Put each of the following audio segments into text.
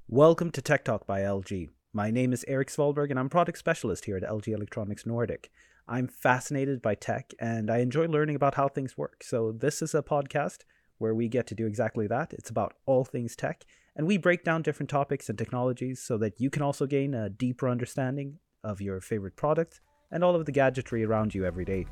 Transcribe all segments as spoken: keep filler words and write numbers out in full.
Welcome to Tech Talk by L G. My name is Eric Svalberg and I'm product specialist here at L G Electronics Nordic. I'm fascinated by tech and I enjoy learning about how things work. So this is a podcast where we get to do exactly that. It's about all things tech and we break down different topics and technologies so that you can also gain a deeper understanding of your favorite product and all of the gadgetry around you every day.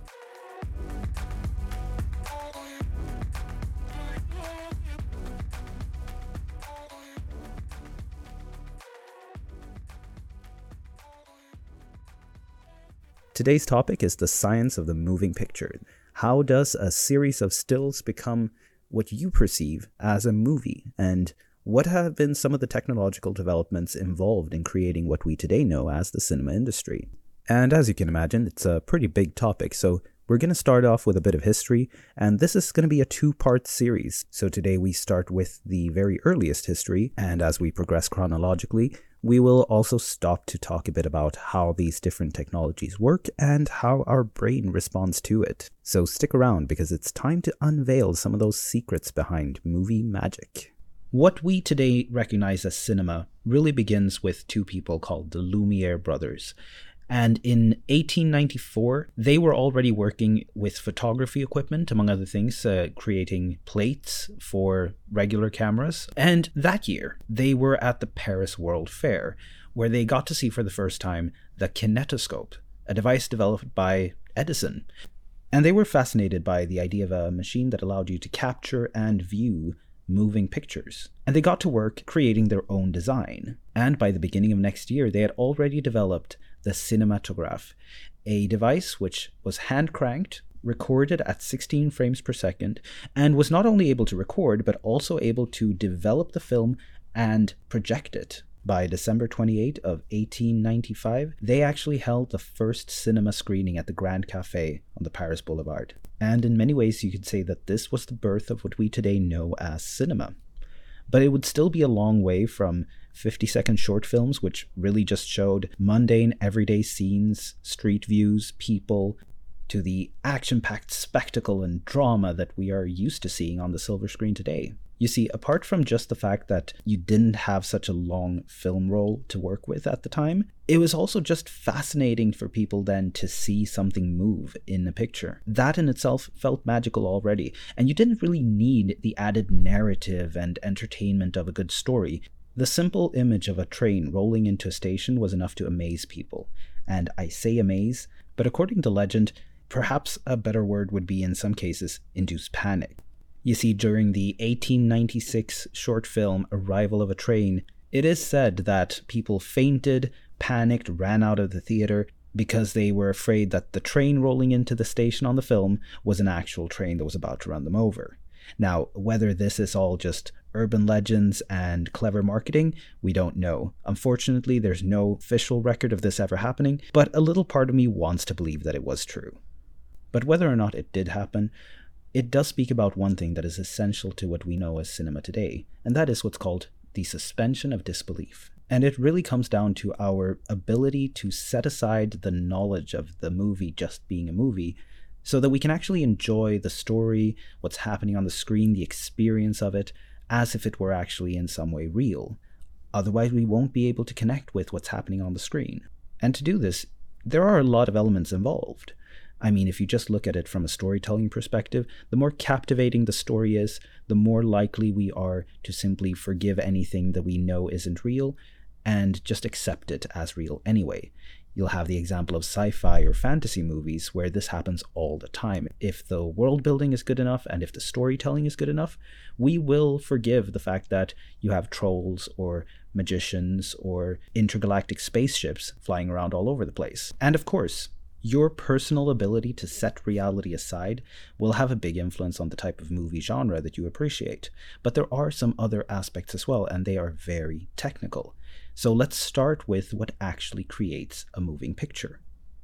Today's topic is the science of the moving picture. How does a series of stills become what you perceive as a movie? And what have been some of the technological developments involved in creating what we today know as the cinema industry? And as you can imagine, it's a pretty big topic, so we're going to start off with a bit of history, and this is going to be a two-part series. So today we start with the very earliest history, and as we progress chronologically, we will also stop to talk a bit about how these different technologies work and how our brain responds to it. So stick around because it's time to unveil some of those secrets behind movie magic. What we today recognize as cinema really begins with two people called the Lumiere brothers. And in eighteen ninety-four, they were already working with photography equipment, among other things, uh, creating plates for regular cameras. And that year, they were at the Paris World Fair, where they got to see for the first time the kinetoscope, a device developed by Edison. And they were fascinated by the idea of a machine that allowed you to capture and view moving pictures. And they got to work creating their own design. And by the beginning of next year, they had already developed the cinematograph, a device which was hand-cranked, recorded at sixteen frames per second, and was not only able to record, but also able to develop the film and project it. By December twenty-eighth of eighteen ninety-five, they actually held the first cinema screening at the Grand Café on the Paris Boulevard. And in many ways, you could say that this was the birth of what we today know as cinema. But it would still be a long way from fifty-second short films, which really just showed mundane, everyday scenes, street views, people, to the action-packed spectacle and drama that we are used to seeing on the silver screen today. You see, apart from just the fact that you didn't have such a long film roll to work with at the time, it was also just fascinating for people then to see something move in a picture. That in itself felt magical already, and you didn't really need the added narrative and entertainment of a good story. The simple image of a train rolling into a station was enough to amaze people. And I say amaze, but according to legend, perhaps a better word would be in some cases induce panic. You see, during the eighteen ninety-six short film Arrival of a Train, it is said that people fainted, panicked, ran out of the theater because they were afraid that the train rolling into the station on the film was an actual train that was about to run them over. Now, whether this is all just urban legends and clever marketing, we don't know. Unfortunately, there's no official record of this ever happening, but a little part of me wants to believe that it was true. But whether or not it did happen, it does speak about one thing that is essential to what we know as cinema today, and that is what's called the suspension of disbelief. And it really comes down to our ability to set aside the knowledge of the movie just being a movie so that we can actually enjoy the story, what's happening on the screen, the experience of it, as if it were actually in some way real. Otherwise, we won't be able to connect with what's happening on the screen. And to do this, there are a lot of elements involved. I mean, if you just look at it from a storytelling perspective, the more captivating the story is, the more likely we are to simply forgive anything that we know isn't real and just accept it as real anyway. You'll have the example of sci-fi or fantasy movies where this happens all the time. If the world building is good enough and if the storytelling is good enough, we will forgive the fact that you have trolls or magicians or intergalactic spaceships flying around all over the place. And of course, your personal ability to set reality aside will have a big influence on the type of movie genre that you appreciate. But there are some other aspects as well, and they are very technical. So let's start with what actually creates a moving picture.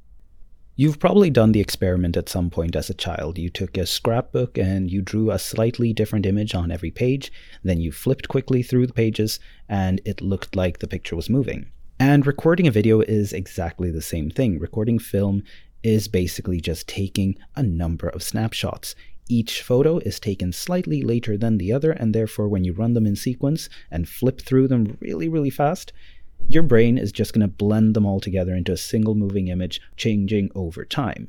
You've probably done the experiment at some point as a child. You took a scrapbook and you drew a slightly different image on every page, then you flipped quickly through the pages, and it looked like the picture was moving. And recording a video is exactly the same thing. Recording film is basically just taking a number of snapshots. Each photo is taken slightly later than the other, and therefore when you run them in sequence and flip through them really, really fast, your brain is just going to blend them all together into a single moving image, changing over time.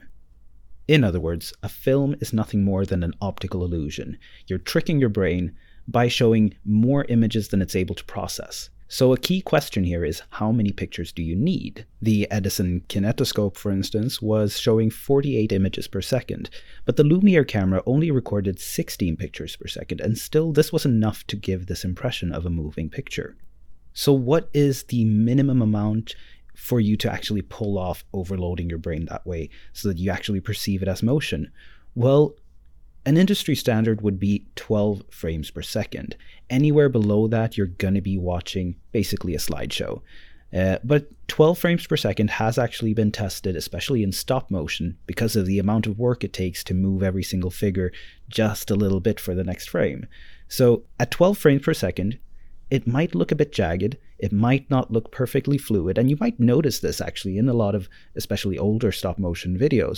In other words, a film is nothing more than an optical illusion. You're tricking your brain by showing more images than it's able to process. So a key question here is, how many pictures do you need? The Edison kinetoscope, for instance, was showing forty-eight images per second, but the Lumiere camera only recorded sixteen pictures per second, and still this was enough to give this impression of a moving picture. So what is the minimum amount for you to actually pull off overloading your brain that way so that you actually perceive it as motion? Well, an industry standard would be twelve frames per second. Anywhere below that, you're going to be watching basically a slideshow. Uh, but twelve frames per second has actually been tested, especially in stop motion, because of the amount of work it takes to move every single figure just a little bit for the next frame. So at twelve frames per second, it might look a bit jagged, it might not look perfectly fluid, and you might notice this actually in a lot of especially older stop motion videos.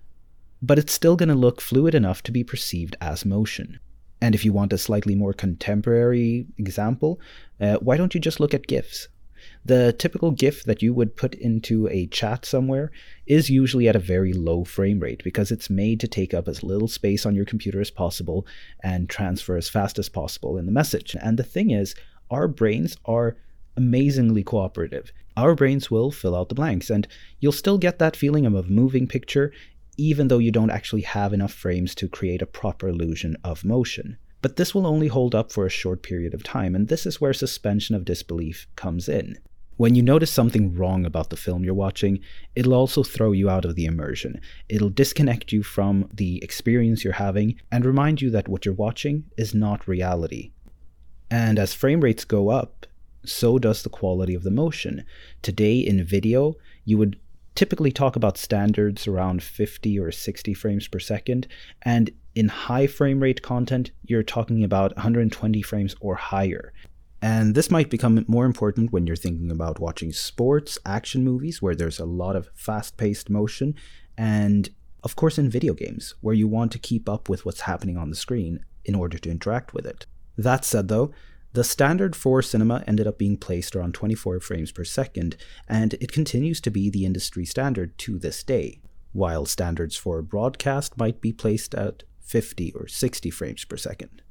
But it's still going to look fluid enough to be perceived as motion. And if you want a slightly more contemporary example, uh, why don't you just look at GIFs? The typical GIF that you would put into a chat somewhere is usually at a very low frame rate because it's made to take up as little space on your computer as possible and transfer as fast as possible in the message. And the thing is, our brains are amazingly cooperative. Our brains will fill out the blanks, and you'll still get that feeling of a moving picture even though you don't actually have enough frames to create a proper illusion of motion. But this will only hold up for a short period of time, and this is where suspension of disbelief comes in. When you notice something wrong about the film you're watching, it'll also throw you out of the immersion. It'll disconnect you from the experience you're having and remind you that what you're watching is not reality. And as frame rates go up, so does the quality of the motion. Today in video, you would typically talk about standards around fifty or sixty frames per second, and in high frame rate content, you're talking about one hundred twenty frames or higher. And this might become more important when you're thinking about watching sports, action movies, where there's a lot of fast-paced motion, and of course in video games, where you want to keep up with what's happening on the screen in order to interact with it. That said though, the standard for cinema ended up being placed around twenty-four frames per second, and it continues to be the industry standard to this day, while standards for broadcast might be placed at fifty or sixty frames per second.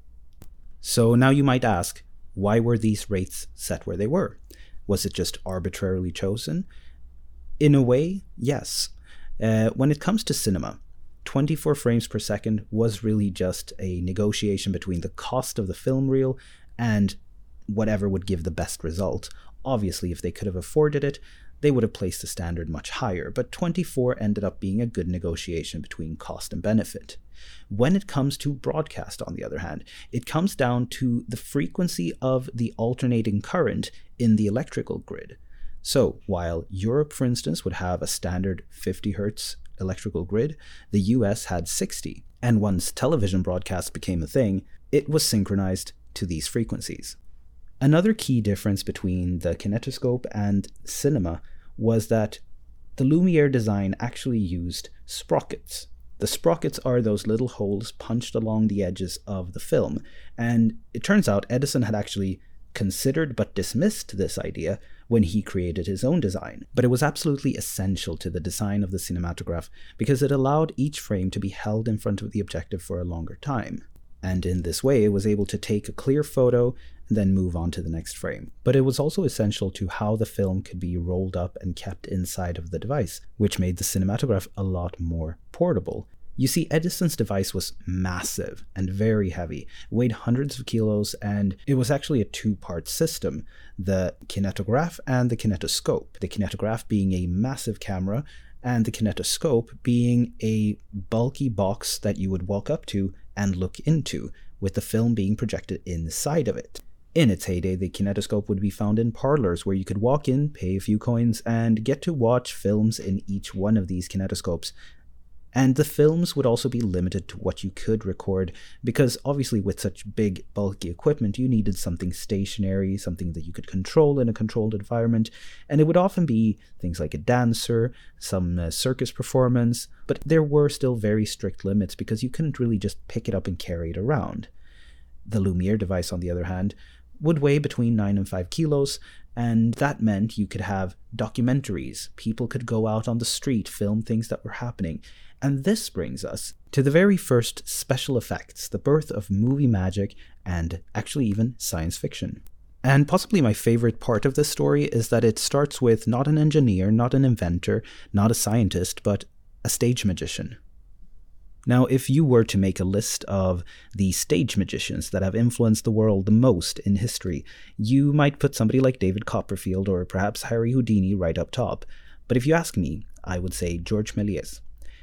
So now you might ask, why were these rates set where they were? Was it just arbitrarily chosen? In a way, yes. Uh, when it comes to cinema, twenty-four frames per second was really just a negotiation between the cost of the film reel and whatever would give the best result. Obviously, if they could have afforded it, they would have placed the standard much higher, but twenty-four ended up being a good negotiation between cost and benefit. When it comes to broadcast, on the other hand, it comes down to the frequency of the alternating current in the electrical grid. So, while Europe, for instance, would have a standard fifty hertz electrical grid, the U S had sixty, and once television broadcast became a thing, it was synchronized to these frequencies. Another key difference between the kinetoscope and cinema was that the Lumiere design actually used sprockets. The sprockets are those little holes punched along the edges of the film, and it turns out Edison had actually considered but dismissed this idea when he created his own design. But it was absolutely essential to the design of the cinematograph because it allowed each frame to be held in front of the objective for a longer time. And in this way, it was able to take a clear photo and then move on to the next frame. But it was also essential to how the film could be rolled up and kept inside of the device, which made the cinematograph a lot more portable. You see, Edison's device was massive and very heavy, weighed hundreds of kilos, and it was actually a two-part system, the kinetograph and the kinetoscope. The kinetograph being a massive camera, and the kinetoscope being a bulky box that you would walk up to and look into, with the film being projected inside of it. In its heyday, the kinetoscope would be found in parlors where you could walk in, pay a few coins, and get to watch films in each one of these kinetoscopes. And the films would also be limited to what you could record, because obviously with such big, bulky equipment, you needed something stationary, something that you could control in a controlled environment, and it would often be things like a dancer, some uh, circus performance, but there were still very strict limits because you couldn't really just pick it up and carry it around. The Lumiere device, on the other hand, would weigh between nine and five kilos, and that meant you could have documentaries. People could go out on the street, film things that were happening. And this brings us to the very first special effects, the birth of movie magic and actually even science fiction. And possibly my favorite part of this story is that it starts with not an engineer, not an inventor, not a scientist, but a stage magician. Now, if you were to make a list of the stage magicians that have influenced the world the most in history, you might put somebody like David Copperfield or perhaps Harry Houdini right up top. But if you ask me, I would say Georges Méliès.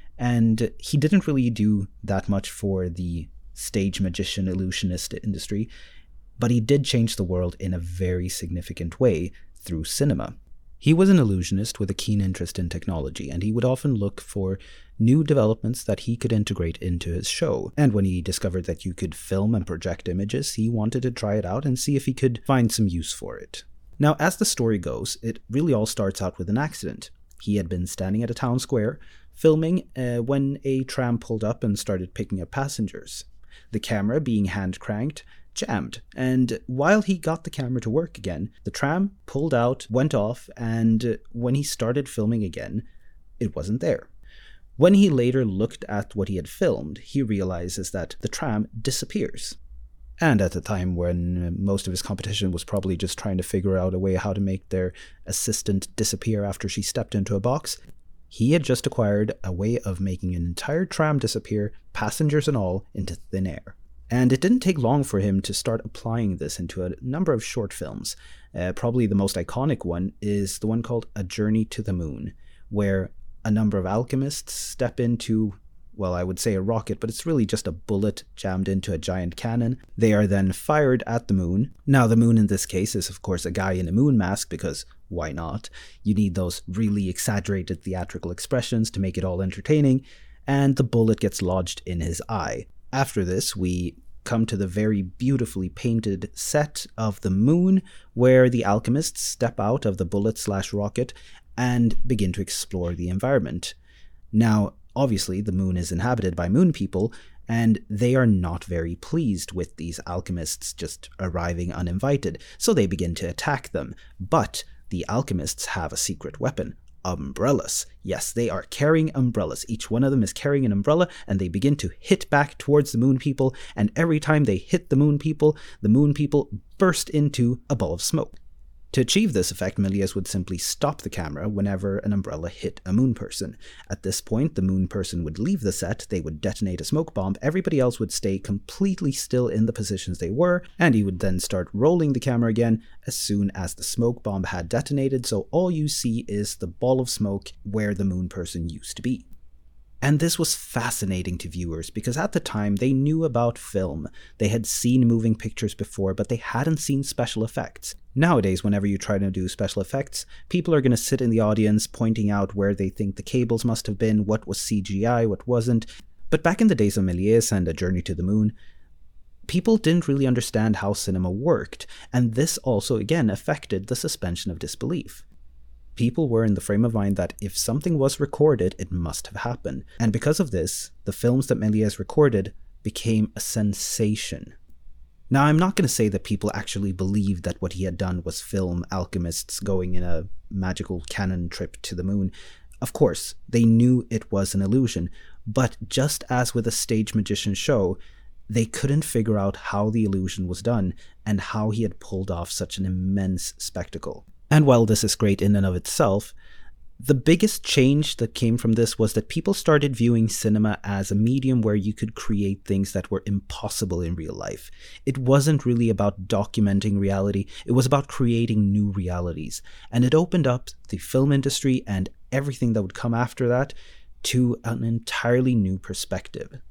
And he didn't really do that much for the stage magician illusionist industry, but he did change the world in a very significant way through cinema. He was an illusionist with a keen interest in technology, and he would often look for new developments that he could integrate into his show. And when he discovered that you could film and project images, he wanted to try it out and see if he could find some use for it. Now, as the story goes, it really all starts out with an accident. He had been standing at a town square, filming uh, when a tram pulled up and started picking up passengers. The camera, being hand-cranked, jammed, and while he got the camera to work again, the tram pulled out, went off, and when he started filming again, it wasn't there. When he later looked at what he had filmed, he realizes that the tram disappears. And at a time when most of his competition was probably just trying to figure out a way how to make their assistant disappear after she stepped into a box, he had just acquired a way of making an entire tram disappear, passengers and all, into thin air. And it didn't take long for him to start applying this into a number of short films. Uh, probably the most iconic one is the one called A Journey to the Moon, where a number of alchemists step into, well, I would say a rocket, but it's really just a bullet jammed into a giant cannon. They are then fired at the moon. Now, the moon in this case is, of course, a guy in a moon mask, because why not? You need those really exaggerated theatrical expressions to make it all entertaining, and the bullet gets lodged in his eye. After this, we come to the very beautifully painted set of the moon, where the alchemists step out of the bullet slash rocket and begin to explore the environment. Now, obviously, the moon is inhabited by moon people, and they are not very pleased with these alchemists just arriving uninvited, so they begin to attack them. But the alchemists have a secret weapon. Umbrellas. Yes, they are carrying umbrellas. Each one of them is carrying an umbrella, and they begin to hit back towards the moon people, and every time they hit the moon people, the moon people burst into a ball of smoke. To achieve this effect, Méliès would simply stop the camera whenever an umbrella hit a moon person. At this point, the moon person would leave the set, they would detonate a smoke bomb, everybody else would stay completely still in the positions they were, and he would then start rolling the camera again as soon as the smoke bomb had detonated, so all you see is the ball of smoke where the moon person used to be. And this was fascinating to viewers because at the time they knew about film. They had seen moving pictures before, but they hadn't seen special effects. Nowadays, whenever you try to do special effects, people are going to sit in the audience pointing out where they think the cables must have been, what was C G I, what wasn't. But back in the days of Méliès and A Journey to the Moon, people didn't really understand how cinema worked, and this also again affected the suspension of disbelief. People were in the frame of mind that if something was recorded, it must have happened. And because of this, the films that Méliès recorded became a sensation. Now, I'm not going to say that people actually believed that what he had done was film alchemists going in a magical cannon trip to the moon. Of course, they knew it was an illusion, but just as with a stage magician show, they couldn't figure out how the illusion was done and how he had pulled off such an immense spectacle. And while this is great in and of itself, the biggest change that came from this was that people started viewing cinema as a medium where you could create things that were impossible in real life. It wasn't really about documenting reality, it was about creating new realities. And it opened up the film industry and everything that would come after that to an entirely new perspective.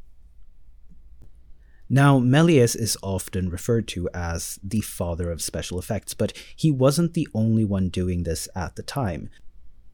Now, Méliès is often referred to as the father of special effects, but he wasn't the only one doing this at the time.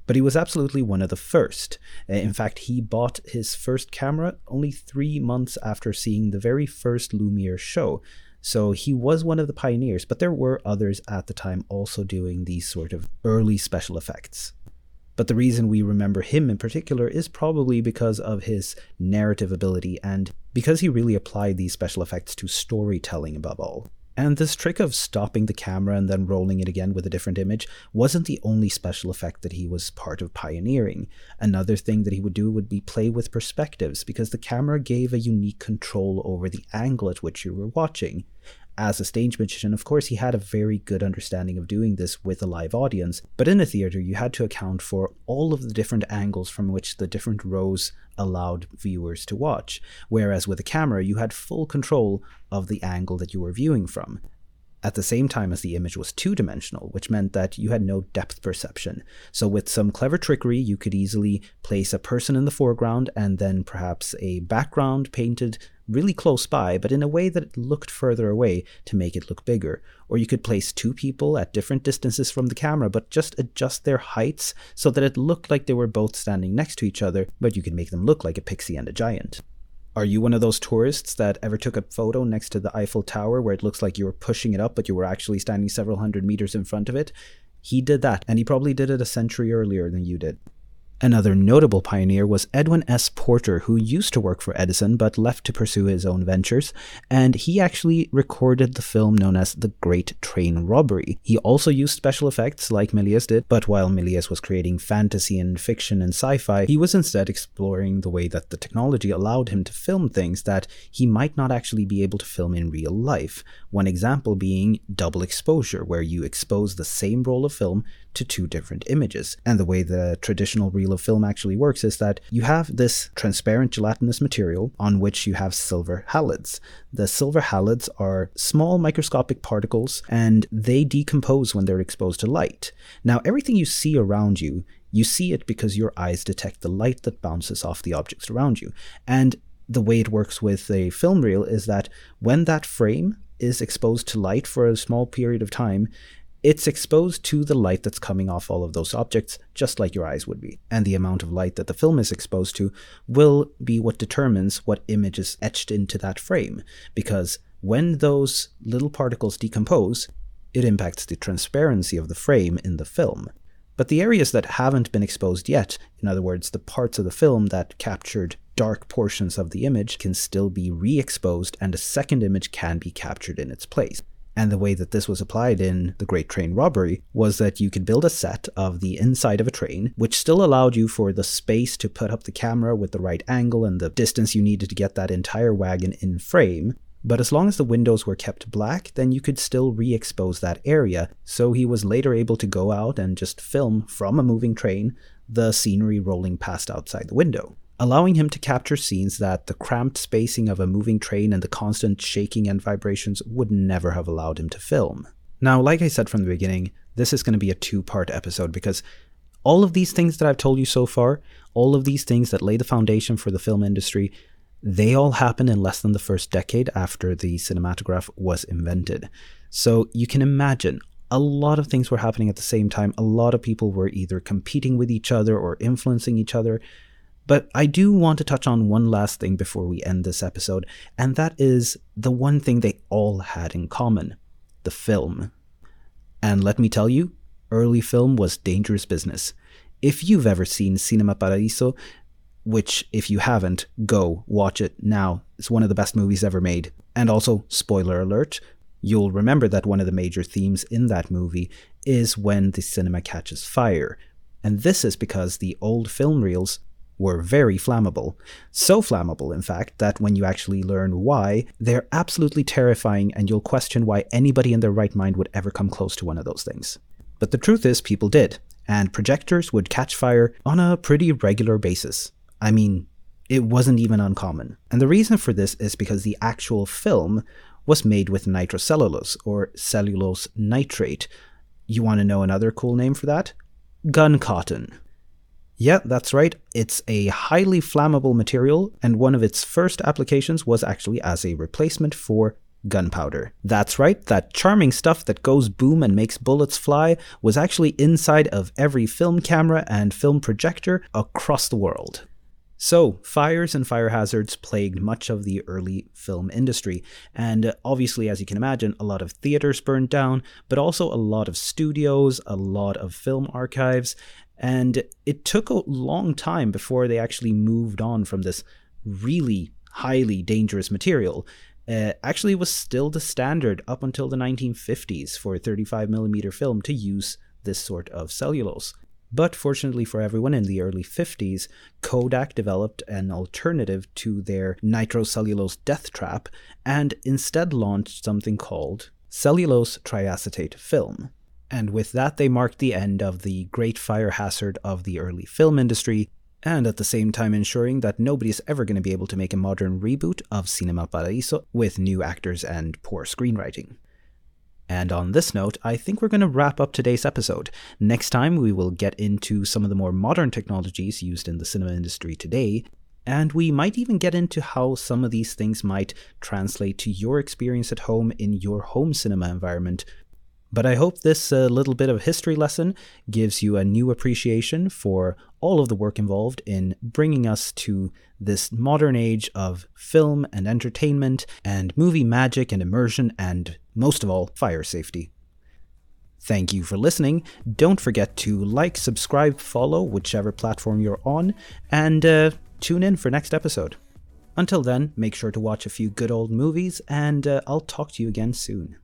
But he was absolutely one of the first. In fact, he bought his first camera only three months after seeing the very first Lumiere show. So he was one of the pioneers, but there were others at the time also doing these sort of early special effects. But the reason we remember him in particular is probably because of his narrative ability and because he really applied these special effects to storytelling above all. And this trick of stopping the camera and then rolling it again with a different image wasn't the only special effect that he was part of pioneering. Another thing that he would do would be play with perspectives, because the camera gave a unique control over the angle at which you were watching. As a stage magician, of course, he had a very good understanding of doing this with a live audience, but in a theater you had to account for all of the different angles from which the different rows allowed viewers to watch, whereas with a camera you had full control of the angle that you were viewing from. At the same time as the image was two-dimensional, which meant that you had no depth perception. So with some clever trickery, you could easily place a person in the foreground and then perhaps a background painted really close by, but in a way that it looked further away to make it look bigger. Or you could place two people at different distances from the camera, but just adjust their heights so that it looked like they were both standing next to each other, but you could make them look like a pixie and a giant. Are you one of those tourists that ever took a photo next to the Eiffel Tower where it looks like you were pushing it up but you were actually standing several hundred meters in front of it? He did that, and he probably did it a century earlier than you did. Another notable pioneer was Edwin S. Porter, who used to work for Edison but left to pursue his own ventures, and he actually recorded the film known as The Great Train Robbery. He also used special effects like Méliès did, but while Méliès was creating fantasy and fiction and sci-fi, he was instead exploring the way that the technology allowed him to film things that he might not actually be able to film in real life. One example being double exposure, where you expose the same roll of film to two different images. And the way the traditional reel of film actually works is that you have this transparent gelatinous material on which you have silver halides. The silver halides are small microscopic particles, and they decompose when they're exposed to light. Now, everything you see around you, you see it because your eyes detect the light that bounces off the objects around you. And the way it works with a film reel is that when that frame is exposed to light for a small period of time, it's exposed to the light that's coming off all of those objects, just like your eyes would be. And the amount of light that the film is exposed to will be what determines what image is etched into that frame. Because when those little particles decompose, it impacts the transparency of the frame in the film. But the areas that haven't been exposed yet, in other words, the parts of the film that captured dark portions of the image, can still be re-exposed and a second image can be captured in its place. And the way that this was applied in The Great Train Robbery was that you could build a set of the inside of a train, which still allowed you for the space to put up the camera with the right angle and the distance you needed to get that entire wagon in frame. But as long as the windows were kept black, then you could still re-expose that area. So he was later able to go out and just film from a moving train the scenery rolling past outside the window, allowing him to capture scenes that the cramped spacing of a moving train and the constant shaking and vibrations would never have allowed him to film. Now, like I said from the beginning, this is going to be a two-part episode because all of these things that I've told you so far, all of these things that lay the foundation for the film industry, they all happened in less than the first decade after the cinematograph was invented. So you can imagine a lot of things were happening at the same time. A lot of people were either competing with each other or influencing each other. But I do want to touch on one last thing before we end this episode, and that is the one thing they all had in common: the film. And let me tell you, early film was dangerous business. If you've ever seen Cinema Paradiso, which if you haven't, go watch it now. It's one of the best movies ever made. And also, spoiler alert, you'll remember that one of the major themes in that movie is when the cinema catches fire. And this is because the old film reels were very flammable. So flammable, in fact, that when you actually learn why, they're absolutely terrifying and you'll question why anybody in their right mind would ever come close to one of those things. But the truth is, people did, and projectors would catch fire on a pretty regular basis. I mean, it wasn't even uncommon. And the reason for this is because the actual film was made with nitrocellulose, or cellulose nitrate. You want to know another cool name for that? Gun cotton. Yeah, that's right. It's a highly flammable material, and one of its first applications was actually as a replacement for gunpowder. That's right, that charming stuff that goes boom and makes bullets fly was actually inside of every film camera and film projector across the world. So, fires and fire hazards plagued much of the early film industry, and obviously, as you can imagine, a lot of theaters burned down, but also a lot of studios, a lot of film archives, and it took a long time before they actually moved on from this really highly dangerous material. Uh, actually, it was still the standard up until the nineteen fifties for thirty-five millimeter film to use this sort of cellulose. But fortunately for everyone, in the early fifties, Kodak developed an alternative to their nitrocellulose death trap and instead launched something called cellulose triacetate film. And with that, they marked the end of the great fire hazard of the early film industry, and at the same time ensuring that nobody is ever going to be able to make a modern reboot of Cinema Paradiso with new actors and poor screenwriting. And on this note, I think we're going to wrap up today's episode. Next time, we will get into some of the more modern technologies used in the cinema industry today, and we might even get into how some of these things might translate to your experience at home in your home cinema environment. But I hope this uh, little bit of history lesson gives you a new appreciation for all of the work involved in bringing us to this modern age of film and entertainment and movie magic and immersion and, most of all, fire safety. Thank you for listening. Don't forget to like, subscribe, follow whichever platform you're on, and uh, tune in for next episode. Until then, make sure to watch a few good old movies, and uh, I'll talk to you again soon.